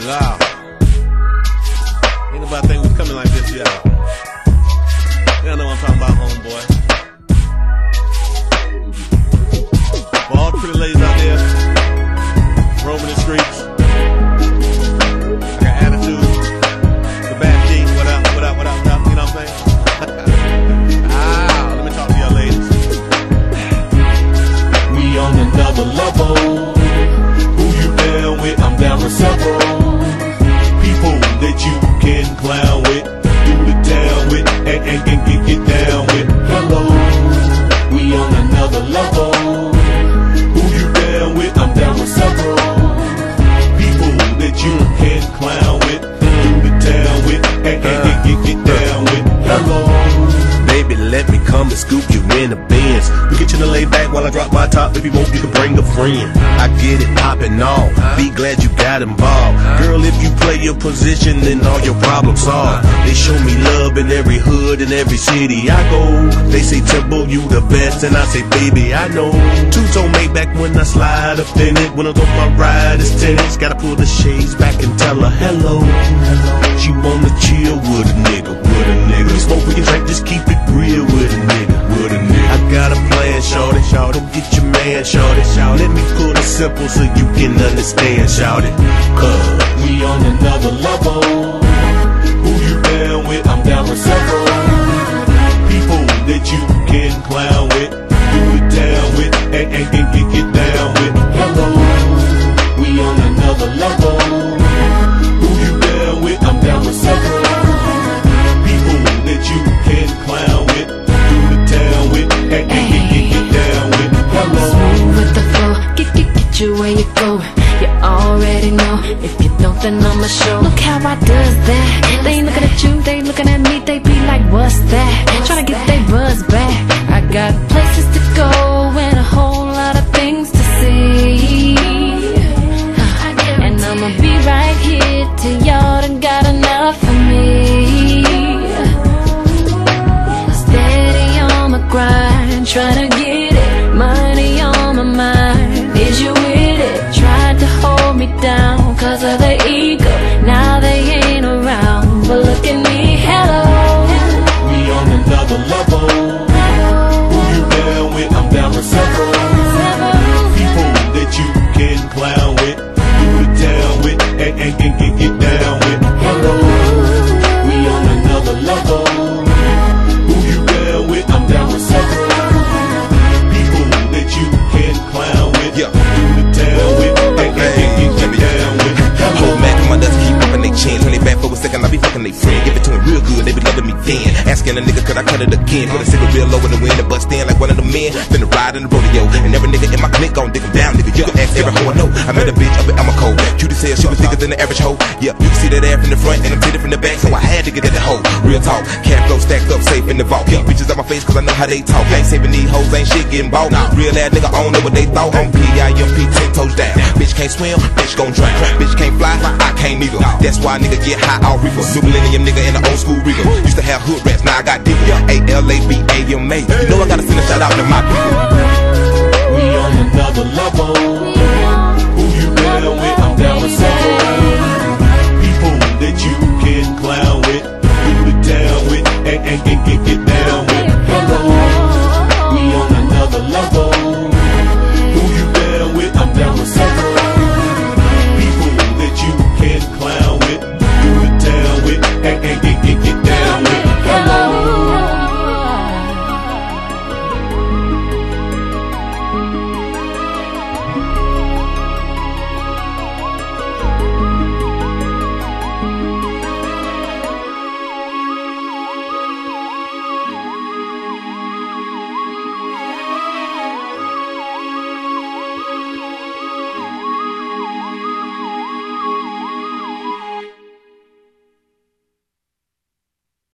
loud. Ain't nobody think we was coming like this, y'all. Y'all know what I'm talking about, homeboy. For all the pretty ladies out there, roaming the streets. I got attitude. The bad G, what up, you know what I'm saying? Let me talk to y'all ladies. We on another level. Who you down with? I'm down with several people that you can clown with, do the town with, and get down with. Hello, we on another level. Who you down with? I'm down with several people that you can clown with, do the town with, and get down with. Hello. Baby, let me come and scoop you in the Benz. We get you to lay back while I drop my top. If you won't, you can bring a friend. I get it poppin' off. Be glad you got involved. Girl, if you play your position, then all your problems solved. They show me love in every hood and every city I go. They say, Timbo, you the best, and I say, baby, I know. Two-tone Maybach when I slide up in it. When I go my ride, it's tennis. Gotta pull the shades back and tell her hello. She wanna chill with a nigga, We smoke, we can drink, just keep it real with a nigga, I got a plan, shorty, go get your man, shorty. Let me put it simple so you can understand, shorty. Cause we on another level. Who you down with? I'm down with several people that you can clown with, do it down with, and get down with. Hello, we on another level. Who you down with? I'm down with several people that you can clown with, do the town with, and get down with. Hello. Smooth with the flow, get you where you going. You already know. If you don't, then I'ma show. Look how I does that. They ain't looking at you, they looking at me. They be like, what's that? Tryna get their buzz back. I got places to go and a whole lot of things to see. And I'ma be right here till y'all done got enough of me. Steady on my grind, tryna get it. Money on my mind. Is you with it? Tried to hold me down cause of the ego. Now they ain't around, but look at me, hello. We on another level. Who you down with? I'm down with several people that you can clown with, do the town with, and get down with. Hello, we on another level. Who you down with? I'm down with several people that you can clown with, do the town with, and get down with. Hold Mac, my nuts keep upping they chin. When they back for a second, I be fucking they friend. Give it to him real good, they be loving me then. Asking a nigga, could I cut it again? Put a cigarette real low in the wind and bust in like one of the men. Finna ride in the rodeo. And every nigga in my clique gon' dig him down, nigga. You can ask every hoe I know. I met a bitch up at Amaco. Cute as hell, she was thicker than the average hoe. Yeah, you can see that ass from the front and I'm titty from the back. So I had to get at the hoe. Real talk, cash flow stacked up safe in the vault. Keep bitches on my face cause I know how they talk. Ain't saving these hoes, ain't shit getting bought. Real ass nigga, I don't know what they thought. On P.I.M.P. 10 toes down. Bitch can't swim, bitch gon' drown. Bitch can't fly, I can't either. That's why a nigga get high all reefer. New millennium nigga in the old school regal. Used to have hood rats, now I got digger. A-L-A-B-A-M-A. You know I gotta send a shout out to my people. We on another level.